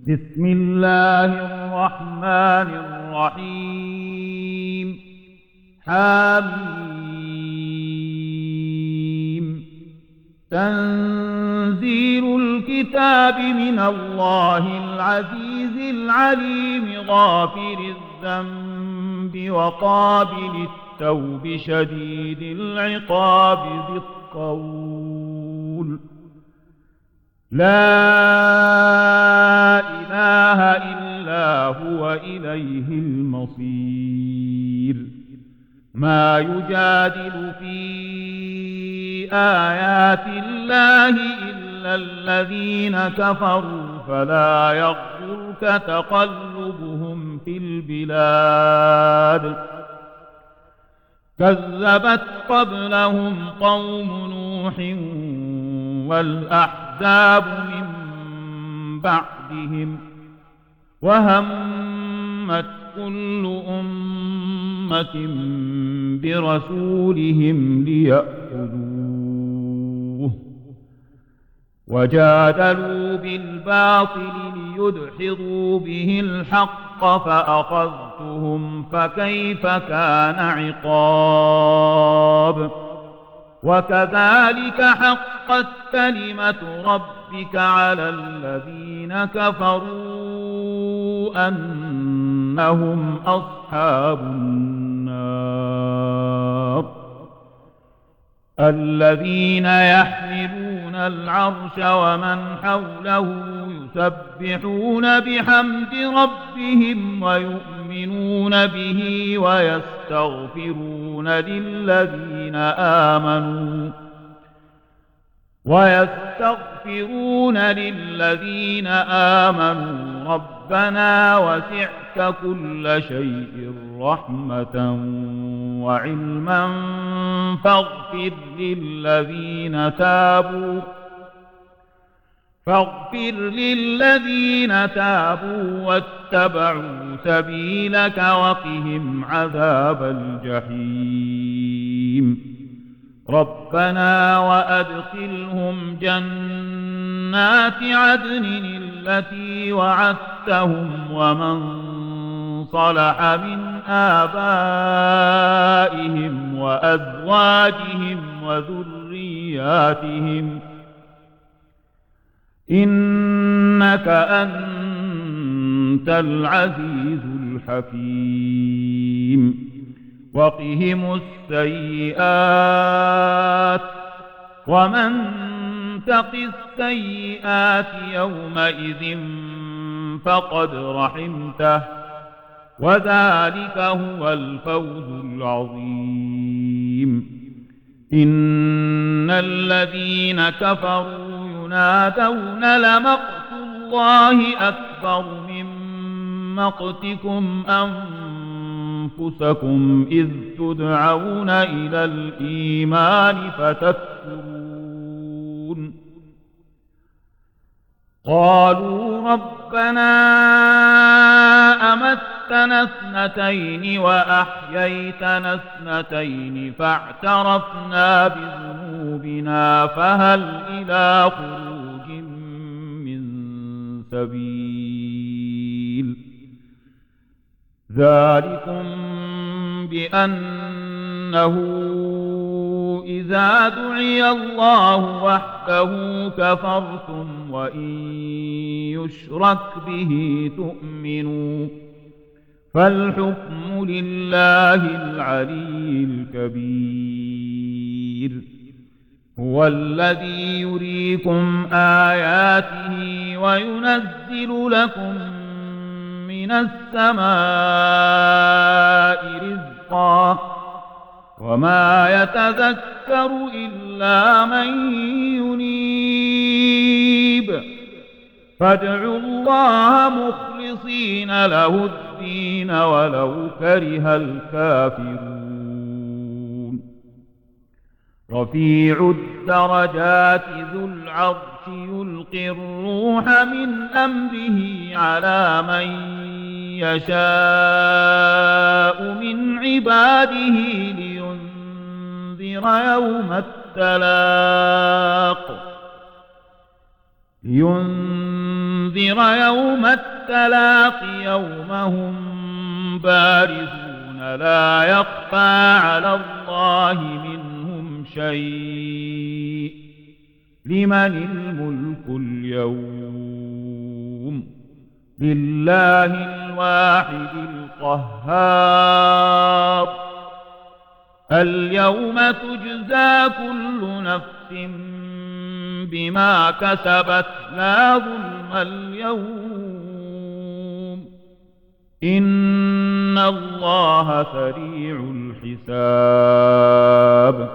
بسم الله الرحمن الرحيم. حميم. تنزيل الكتاب من الله العزيز العليم غافر الذنب وقابل التوب شديد العقاب ذي الطول. لا إله إلا هو إليه المصير. ما يجادل في آيات الله إلا الذين كفروا فلا يغرك تقلبهم في البلاد. كذبت قبلهم قوم نوح والأحزاب من بعدهم وهمت كل أمة برسولهم ليأخذوه وجادلوا بالباطل ليدحضوا به الحق فأخذتهم فكيف كان عقاب. وكذلك حقت كلمة ربك على الذين كفروا أنهم أصحاب النار. الذين يحملون العرش ومن حوله يسبحون بحمد ربهم ويؤمنون به ويستغفرون للذين آمنوا ربنا وسعت كل شيء رحمة وعلما فاغفر للذين تابوا واتبعوا سبيلك وقهم عذاب الجحيم. ربنا وأدخلهم جنات عدن التي وعدتهم ومن صلح من آبائهم وأزواجهم وذرياتهم إنك أنت العزيز الحكيم. وقهم السيئات ومن تق السيئات يومئذ فقد رحمته وذلك هو الفوز العظيم. إن الذين كفروا ينادون لمقت الله أكبر من مقتكم أنفسكم إذ تدعون إلى الإيمان فتكفرون. قالوا ربنا أمتنا اثنتين وأحييتنا اثنتين فاعترفنا بذنوبنا فهل إلى خروج من سبيل. ذلكم بأنه إذا دعي الله وحده كفرتم وإن يشرك به تؤمنوا فالحكم لله العلي الكبير. هو الذي يريكم آياته وينزل لكم من السماء رزقا وما يتذكر إلا من ينيب. فادعوا الله مخلصين له الدين ولو كره الكافرون. رفيع الدرجات ذو العرش يلقي الروح من أمره على من يشاء من عباده لينذر يوم التلاق يوم هم بارزون لا يخفى على الله منهم شيء لمن الملك اليوم لله الواحد القهار اليوم تجزى كل نفس بما كسبت لا ظلم اليوم إن الله سريع الحساب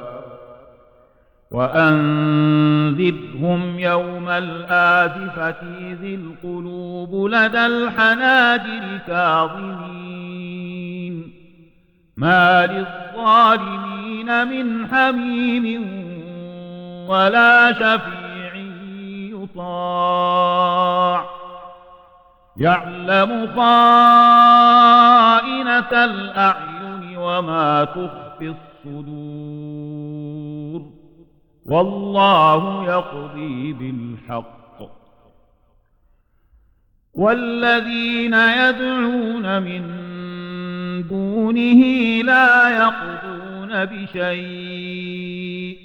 وأنذرهم يوم الآزفة إذ القلوب لدى الحناجر كاظمين ما للظالمين من حميم ولا شفيع يطاع يعلم خائنة الأعين وما تخفي الصدور والله يقضي بالحق والذين يدعون من دونه لا يقضون بشيء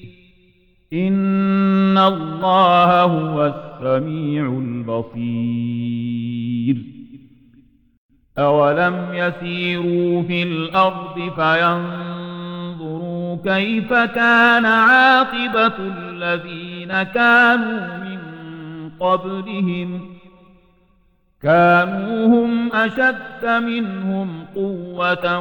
إن الله هو السميع البصير أولم يسيروا في الأرض فينظروا كيف كان عاقبة الذين كانوا من قبلهم كانوا هم أشد منهم قوة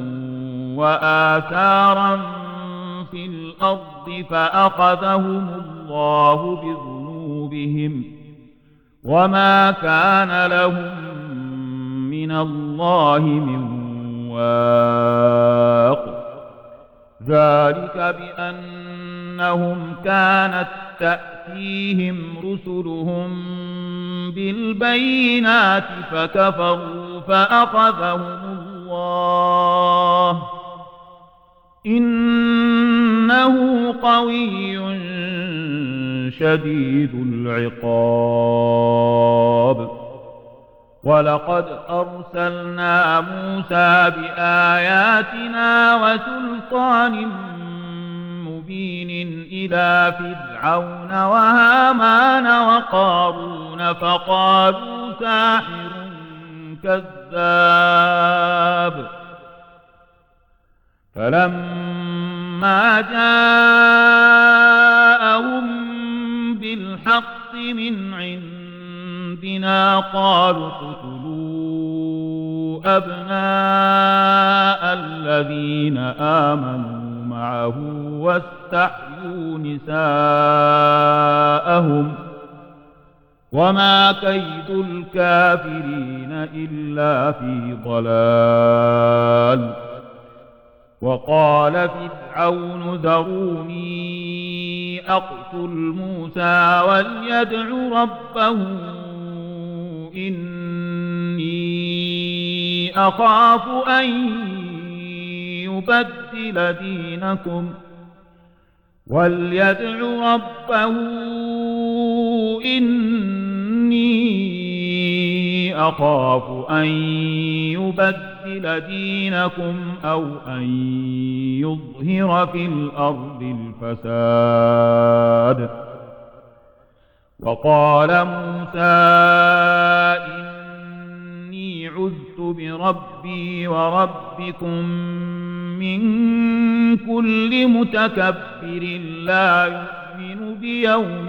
وآثارا في الأرض فأخذهم الله بذنوبهم وما كان لهم من الله من واق ذلك بأنهم كانت تأتيهم رسلهم بالبينات فكفروا فأخذهم الله إنه قوي شديد العقاب ولقد أرسلنا موسى بآياتنا وسلطان مبين إلى فرعون وهامان وقارون فقالوا ساحر كذاب فلما جاءهم بالحق من عندنا قالوا اقتلوا أبناء الذين آمنوا معه واستحيوا نساءهم وما كيد الكافرين إلا في ضلال وقال فرعون ذروني أقتل موسى وليدع ربه إني أخاف أن يبدل دينكم أو أن يظهر في الأرض الفساد وقال موسى إني عذت بربي وربكم من كل متكبر لا يؤمن بيوم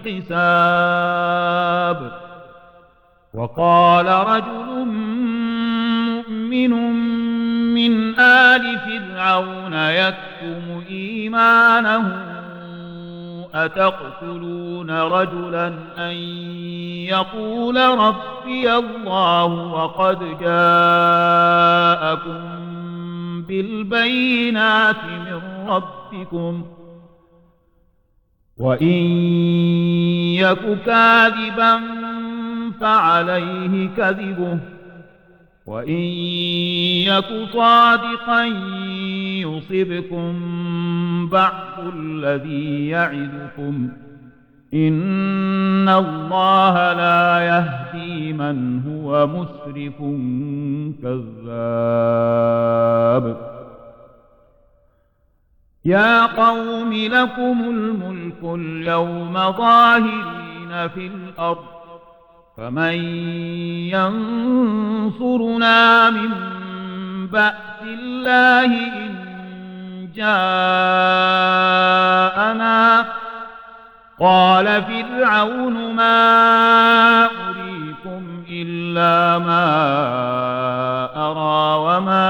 الحساب وقال رجل مؤمن من آل فرعون يكتم إيمانه أتقتلون رجلا أن يقول ربي الله وقد جاءكم بالبينات من ربكم وإن يك كاذبا فعليه كذبه وإن يك صادقا يصبكم بعض الذي يعدكم إن الله لا يهدي من هو مسرف كذاب يا قوم لكم الملك اليوم ظاهرين في الأرض فمن ينصرنا من بأس الله إن جاءنا قال فرعون ما أريكم إلا ما أرى وما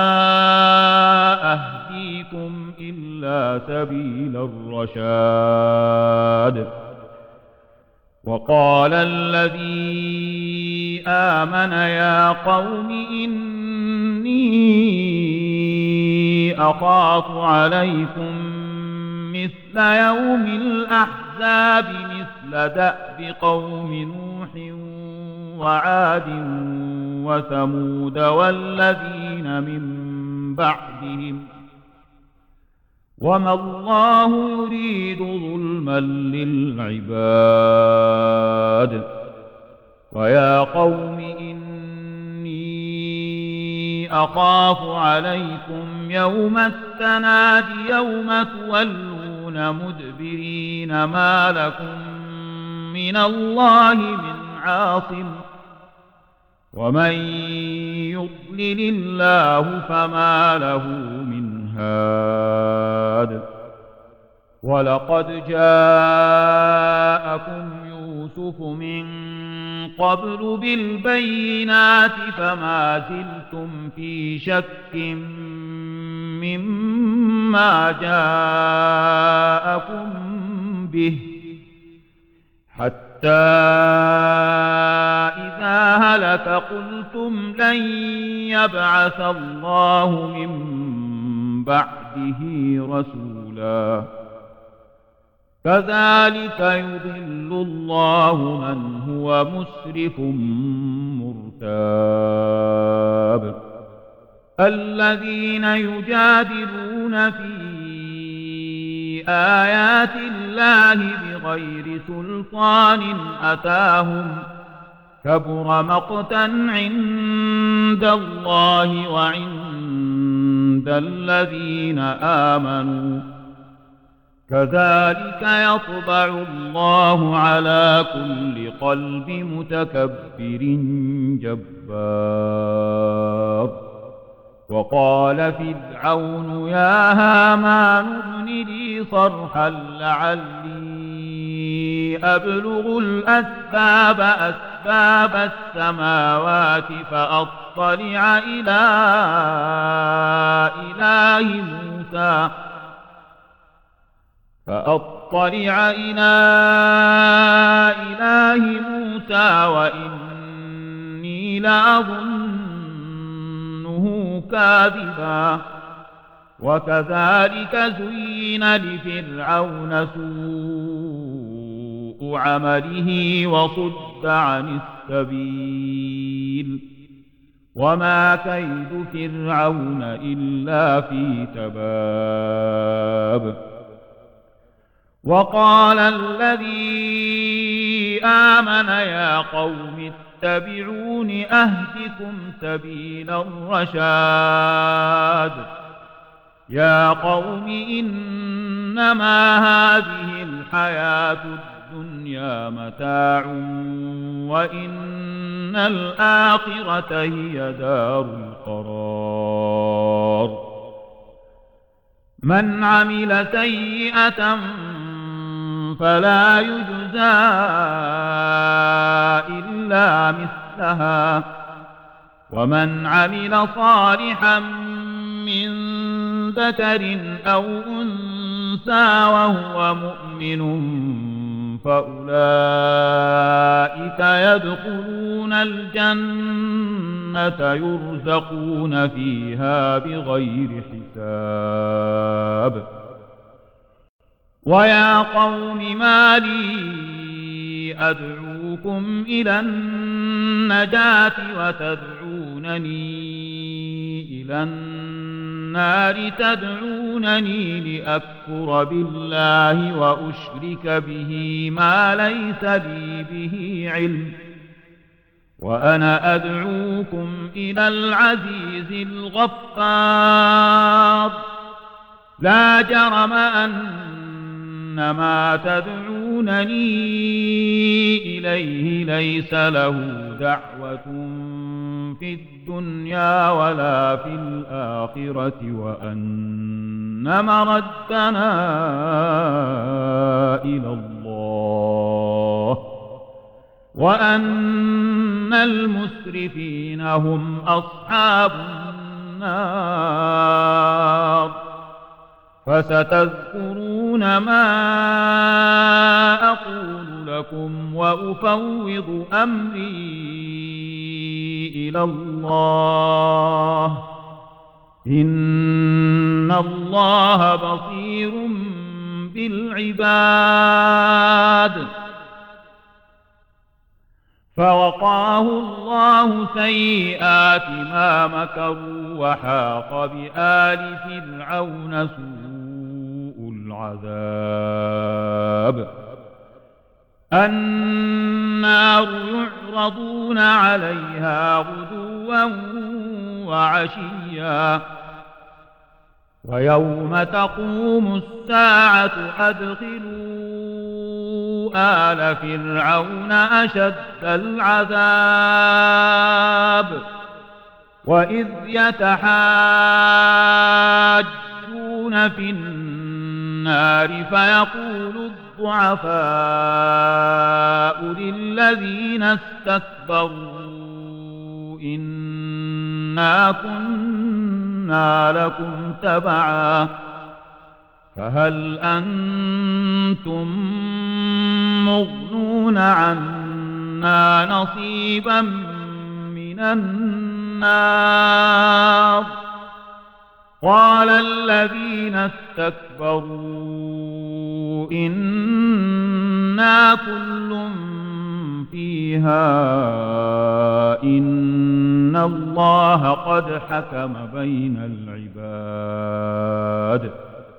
أهديكم إلا سبيل الرشاد وقال الذي آمن يا قوم إني أخاف عليكم مثل يوم الأحزاب مثل دأب قوم نوح وعاد وثمود والذين من بعدهم وما الله يريد ظلما للعباد ويا قوم إني أخاف عليكم يوم التناد يوم تولون مدبرين ما لكم من الله من عاصم ومن يضلل الله فما له من هاد ولقد جاءكم يوسف من قبل بالبينات فما زلتم في شك مما جاءكم به حتى إذا هلك قلتم لن يبعث الله من بعده رسولا كذلك يضل الله من هو مسرف مرتاب الذين يجادلون في آيات الله بغير سلطان أتاهم كبر مقتا عند الله وعند الذين آمنوا كذلك يطبع الله على كل قلب متكبر جبار وقال فرعون يا هامان ابن لي صرحا لعلي أبلغ أسباب السماوات فأطلع إلى إله موسى وإني لأظنه كاذبا وكذلك زين لفرعون سوء عمله وصد عن السبيل وما كيد فرعون إلا في تباب وقال الذي آمن يا قوم اتبعون أهدكم سبيل الرشاد يا قوم إنما هذه الحياة الدنيا متاع وإن الآخرة هي دار القرار من عمل سيئة فلا يجزى إلا مثلها ومن عمل صالحا من ذكر أو أنثى وهو مؤمن فأولئك يدخلون الجنة يرزقون فيها بغير حساب ويا قوم ما لي أدعوكم إلى النجاة وتدعونني إلى النار تدعونني لأكفر بالله وأشرك به ما ليس لي به علم وأنا أدعوكم إلى العزيز الغفار لا جرم أن ما تدعونني إليه ليس له دعوة في الدنيا ولا في الآخرة وأن مردنا إلى الله وأن المسرفين هم أصحاب النار فستذكرون ما أقول لكم وأفوض أمري إلى الله إن الله بصير بالعباد فوقاه الله سيئات ما مكروا وحاق بآل فرعون سوء العذاب النار يعرضون عليها غدوا وعشيا ويوم تقوم الساعة أدخلوا آل فرعون أشد العذاب وإذ يتحاجون في النار فيقول الضعفاء للذين استكبروا إنا كنا لكم تبعا فهل أنتم مغنون عنا نصيبا من النار قال الذين استكبروا إنا كل فيها إن الله قد حكم بين العباد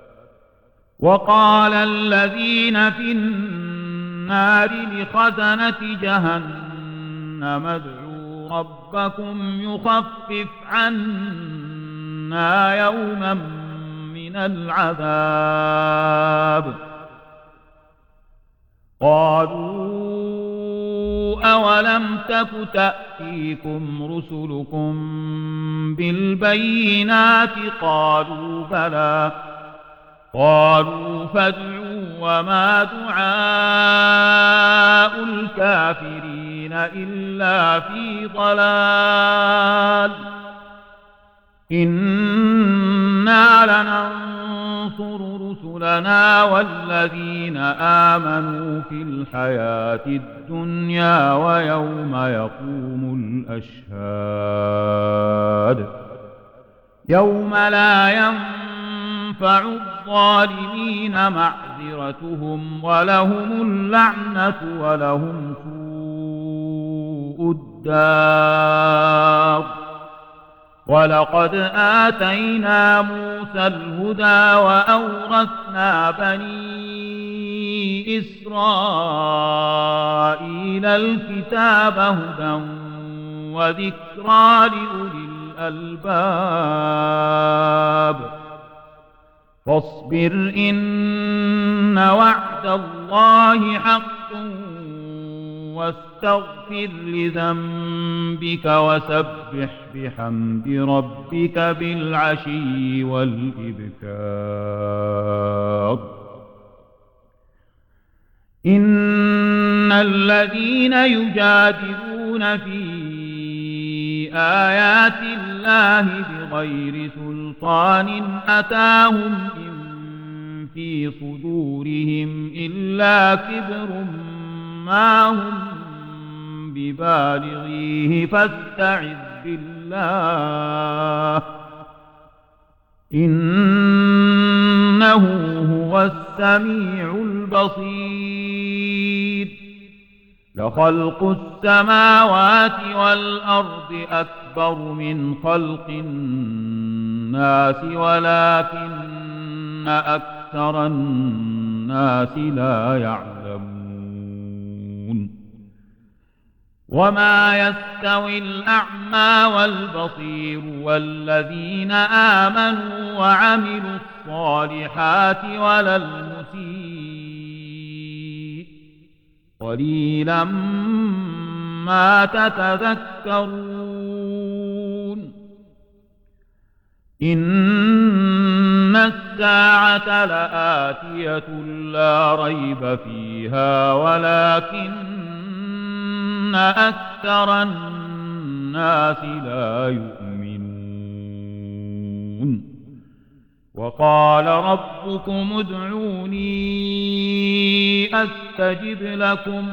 وقال الذين في النار لخزنة جهنم ادعوا ربكم يخفف عنا يوما من العذاب قالوا أولم تك تأتيكم رسلكم بالبينات قالوا بلى قالوا فادعوا وما دعاء الكافرين إلا في ضلال إنا لننصر رسلنا والذين آمنوا في الحياة الدنيا ويوم يقوم الأشهاد يوم لا ينفع الظالمين معذرتهم ولهم اللعنة ولهم سوء الدار ولقد آتينا موسى الهدى وأورثنا بني إسرائيل الكتاب هدى وذكرى لأولي الألباب فاصبر إن وعد الله حق واستغفر لذنبك وسبح بحمد ربك بالعشي والإبكار إن الذين يجادلون في آيات الله بغير سلطان أتاهم إن في صدورهم إلا كبر ما هم ببالغيه فاستعذ بالله إنه هو السميع البصير لخلق السماوات والأرض أكبر من خلق الناس ولكن أكثر الناس لا يعلمون وما يستوي الأعمى والبصير والذين آمنوا وعملوا الصالحات ولا المسيء قليلا ما تتذكرون إن الساعة لآتية لا ريب فيها ولكن أكثر الناس لا يؤمنون وقال ربكم ادعوني أستجب لكم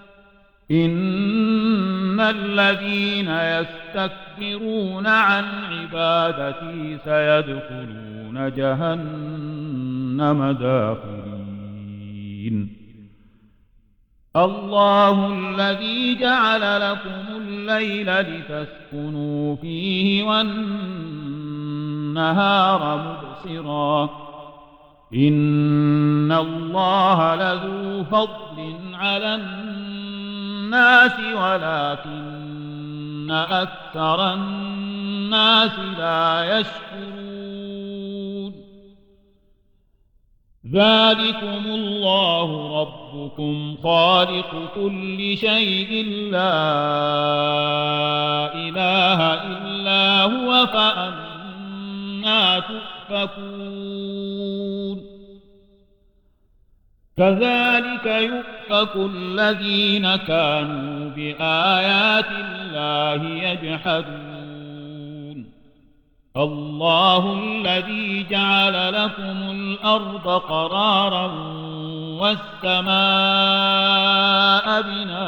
إن الذين يستكبرون عن عبادتي سيدخلون جهنم داخرين الله الذي جعل لكم الليل لتسكنوا فيه والنهار مبصرا إن الله لذو فضل على الناس ولكن أكثر الناس لا يشكرون ذلكم الله ربكم خالق كل شيء لا إله إلا هو فأنى تؤفكون كذلك يؤفك الذين كانوا بآيات الله يجحدون الله الذي جعل لكم الأرض قرارا والسماء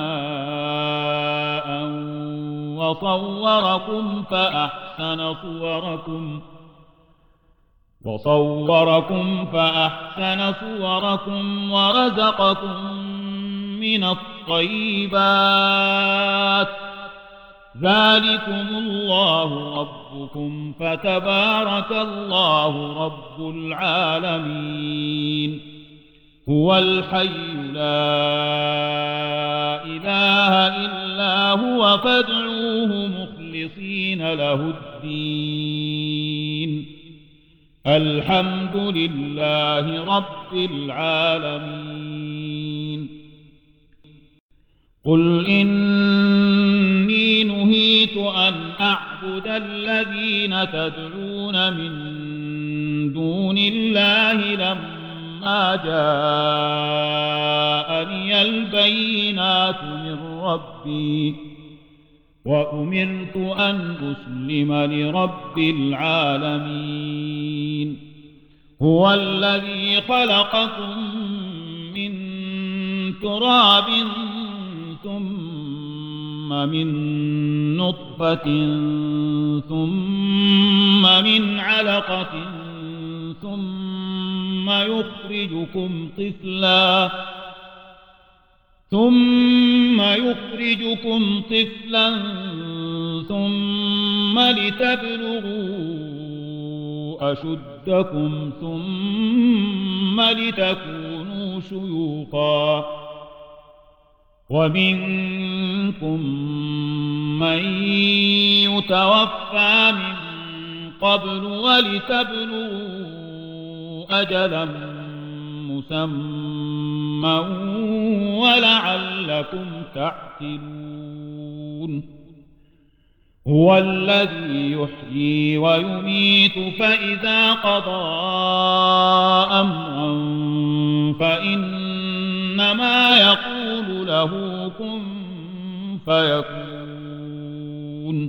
بناء وصوركم فأحسن صوركم ورزقكم من الطيبات ذلكم الله ربكم فتبارك الله رب العالمين هو الحي لا إله إلا هو فادعوه مخلصين له الدين الحمد لله رب العالمين قل إني نهيت أن أعبد الذين تدعون من دون الله لما جاءني البينات من ربي وأمرت أن أسلم لرب العالمين هو الذي خلقكم من تراب ثم من نطفة ثم من علقة ثم يخرجكم طفلا ثم لتبلغوا أشدكم ثم لتكونوا شيوخا ومنكم من يتوفى من قبل ولتبلغوا أجلا مسمى ولعلكم تعقلون هو الذي يحيي ويميت فإذا قضى أمرا فإنما يقول له كن فيكون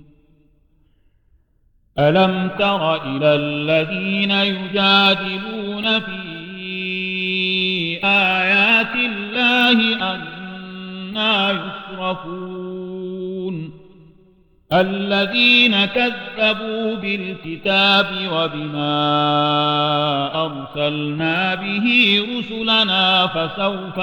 ألم تر إلى الذين يجادلون في آيات الله أنى يصرفون الذين كذبوا بالكتاب وبما أرسلنا به رسلنا فسوف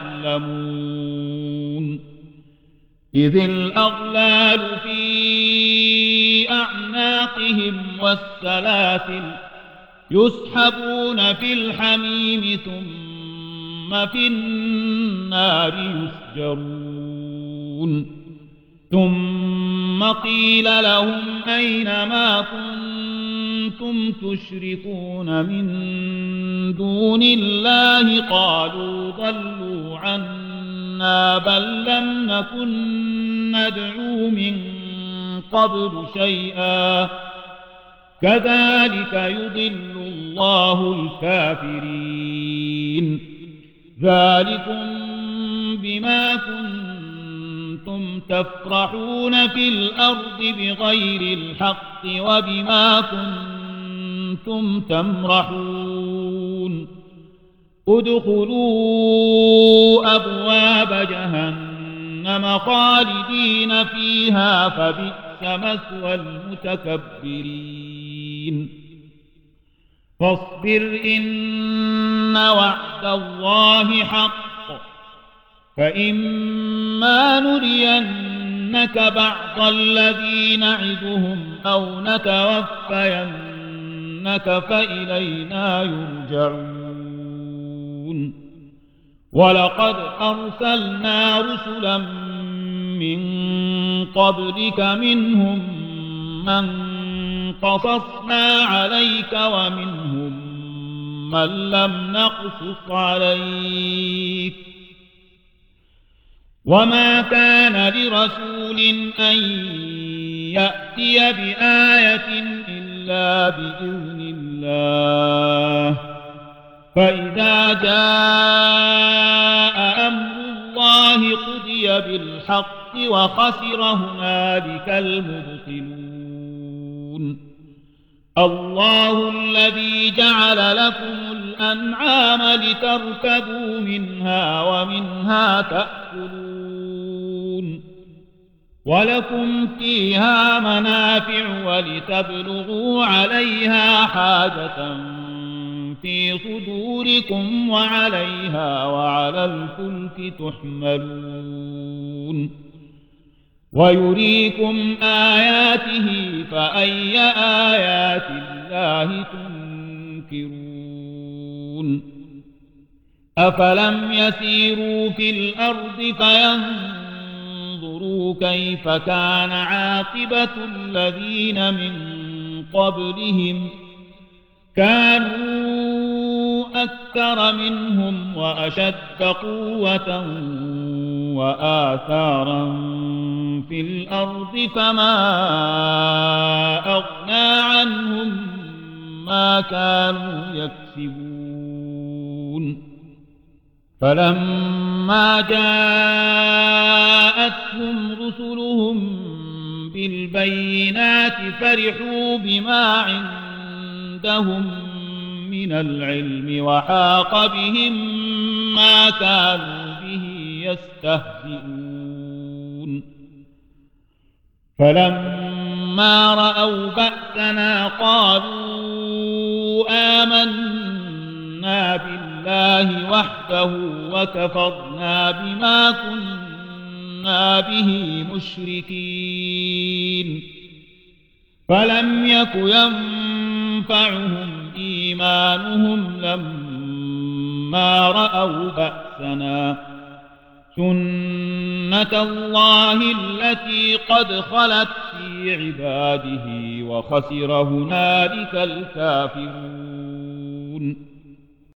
يعلمون إذ الأغلال في أعناقهم والسلاسل يسحبون في الحميم ثم في النار يسجرون ثم قيل لهم أين ما كنتم تشركون من دون الله قالوا ضلوا عنا بل لم نكن ندعو من قبل شيئا كذلك يضل الله الكافرين ذلكم بما كنتم تفرحون في الأرض بغير الحق وبما كنتم تمرحون ادخلوا أبواب جهنم خالدين فيها فبئس مثوى المتكبرين فاصبر إن وعد الله حق فإما نرينك بعض الذي نعدهم أو نتوفينك فإلينا يرجعون ولقد أرسلنا رسلا من قبلك منهم من قصصنا عليك ومنهم من لم نقصص عليك وما كان لرسول أن يأتي بآية إلا بإذن الله فإذا جاء أمر الله قضي بالحق وخسر هنالك المبطلون الله الذي جعل لكم الأنعام لتركبوا منها ومنها تأكلون ولكم فيها منافع ولتبلغوا عليها حاجة في صدوركم وعليها وعلى الفلك تحملون ويريكم آياته فأي آيات الله تنكرون أفلم يسيروا في الأرض فينظروا كيف كان عاقبة الذين من قبلهم كانوا أكثر منهم وأشد قوة وآثارا في الأرض فما أغنى عنهم ما كانوا يكسبون فلما جاءتهم رسلهم بالبينات فرحوا بما عندهم من العلم وحاق بهم ما كانوا به يستهزئون فلما رأوا بأسنا قالوا آمنا بالله وحده وكفرنا بما كنا به مشركين فلم يك ينفعهم إيمانهم لما رأوا بأسنا سنة الله التي قد خلت في عباده وخسر هنالك الكافرون